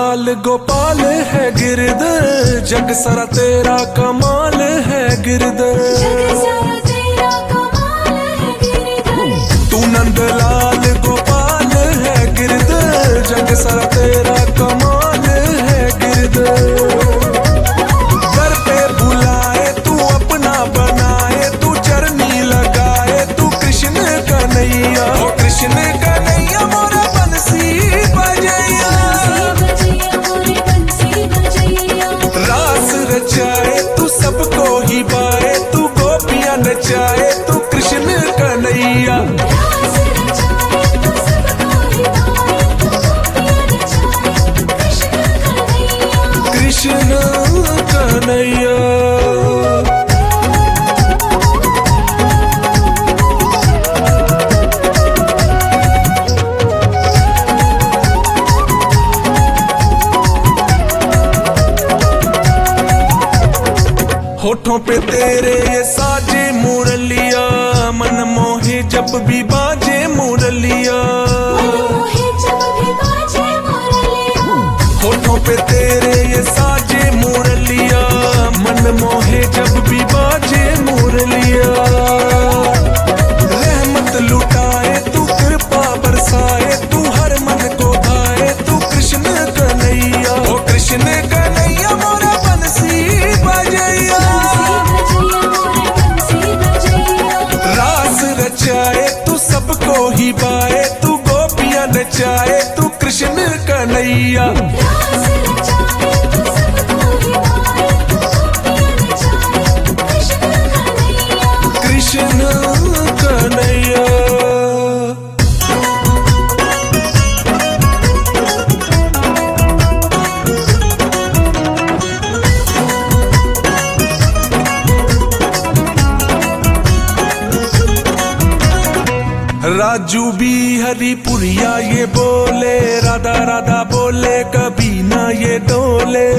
लाल गोपाल है गिरद, जग सारा तेरा कमाल है गिरद। तू नंद लाल गोपाल है गिरद, जग सारा तेरा कमाल है गिरद। घर पे बुलाए तू अपना बनाए, तू चरनी लगाए, तू कृष्ण कन्हैया, ओ कृष्ण कन्हैया मोरा बंसी बजैया। रास रचाए तू सबको ही बाए, तू गोपियां नचाए, तू कृष्ण कन्हैया। कृष्ण कन्हैया। होठों पे तेरे ये साजे मुरलिया, मन मोहे जब भी बाजे मुरलिया। होठों पे तेरे ये साजे मुरलिया, मन मोहे जब भी बाजे मुरलिया। रहमत लुटाए तू कृपा बरसाए, तू हर मन को भाए, तू कृष्ण कन्हैया, ओ कृष्ण कन्हैया मोरा बंसी बजैया। रास रचाए तू सबको ही बाए, तू गोपियां नचाए, तू कृष्ण कन्हैया। कृष्ण कन्हैया। राजू भी हरिपुरिया ये बोले, राधा राधा बोले कभी ना ये डोले।